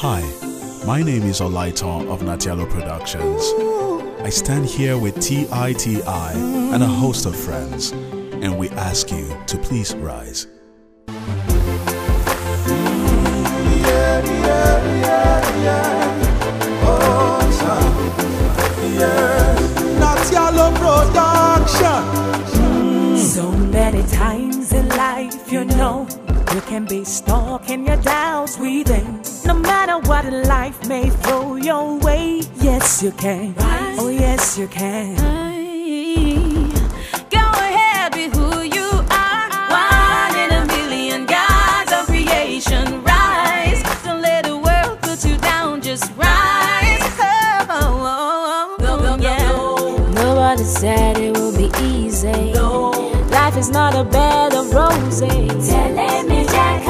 Hi, my name is Olaiton of Natialo Productions. I stand here with TITI and a host of friends, and we ask you to please rise. Natialo Production. So many times in life, you know, you can be stuck in your doubts within. No matter what life may throw your way, yes you can. Rise. Oh yes you can. Go ahead, be who you are. One in a million gods of creation. Rise. Don't let the world put you down. Just rise. Nobody said it will be easy. No. Life is not a bed of roses. Tell me, Jack,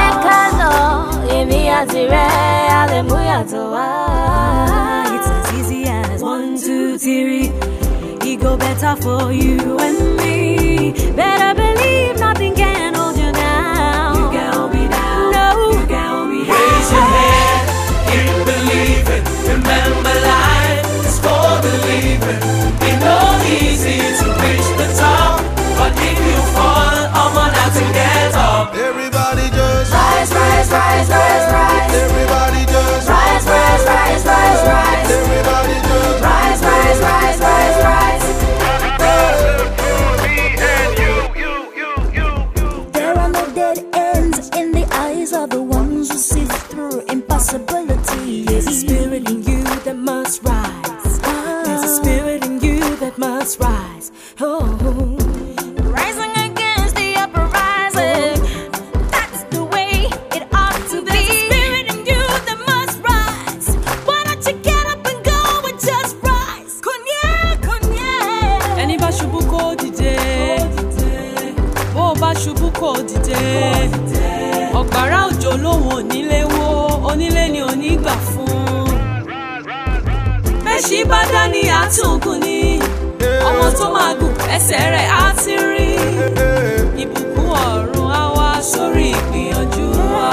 it's as easy as 1, 2, 3. It go better for you and me. Better believe nothing can hold you down. You can hold me down. No, you can hold me down. Raise your head, keep believing. Remember, life is for the living. It's not easy to reach the top, but if you fall, I'm on out to get up. Everybody just rise, rise, rise, rise, rise. Everybody just rise, rise, rise, rise, rise. Everybody just rise, rise, rise, rise, rise. There are no dead ends in the eyes of the ones who see through impossibility. There's a spirit in you that must rise. There's a spirit in you that must rise. Oh. Rising against the uprising. That's the way it ought to be. There's a spirit in you that must rise. Why don't you get up and go and just rise? Kunye, kunye. Ẹni bá ṣubú kó dìde. Bó bá ṣubú kó dìde. Ọ̀gbàrá òjò lòun onílé wó, onílé ni onígbà fún. Bẹ́ṣí bá dání àtúnkùn ni. Ọmọ tó máa gùn ẹsẹ̀ rẹ̀ á ti rí. Ìbùkún ọ̀run á wá sórí ìgbìyànjú wa.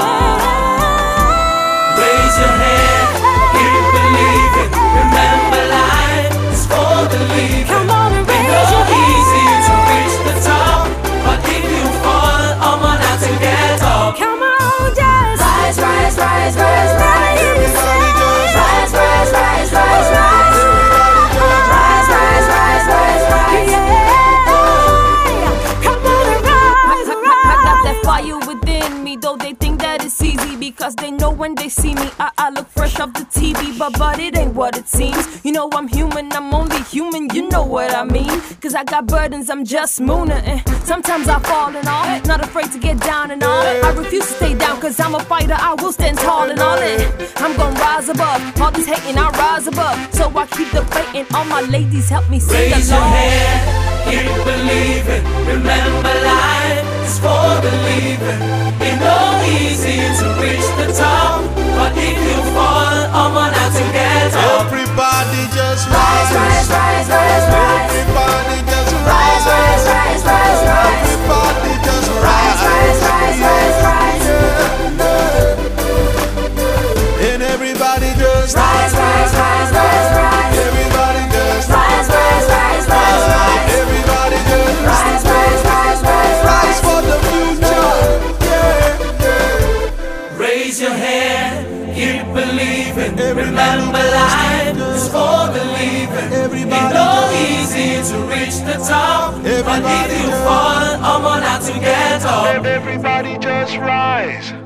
raise your head, keep believing. Remember, life is for the living. Come on and raise it's your not easy to reach the top, but if you fall, I'm on out to get up. Come on, just Rise, rise, rise, rise, rise. Everybody just Rise, rise, rise, rise, rise. Rise, rise, rise, rise, rise. come on and rise, I got that fire within me, though they think that it's easy because they know when they see me, I look fresh off the TV, but it ain't what it seems. You know I'm human, I'm only human, you know what I mean. Cause I got burdens, I'm just mooning. Sometimes I fall and all, not afraid to get down and all. I refuse to stay down cause I'm a fighter, I will stand tall and all it. I'm gonna rise above, all this hating I rise above. So I keep debating, all my ladies help me sing raise your along. head, keep believing. Remember, life is for the living. It's not easy to reach the top, but if you fall, I'm on out to get up. Everybody just Rise, rise, rise, rise, rise. Everybody just Rise, rise, rise, rise, rise. Everybody just Rise, rise, rise, rise, rise. And everybody just Rise, rise, rise, rise, rise. Everybody just Rise, rise, rise, rise, rise. Everybody just Rise, rise, rise, rise, rise rise. for the future. Raise your head, keep believing. Remember, life is for the living. It's not easy to reach the top, but if you fall, I'm on out to get up. Everybody just rise.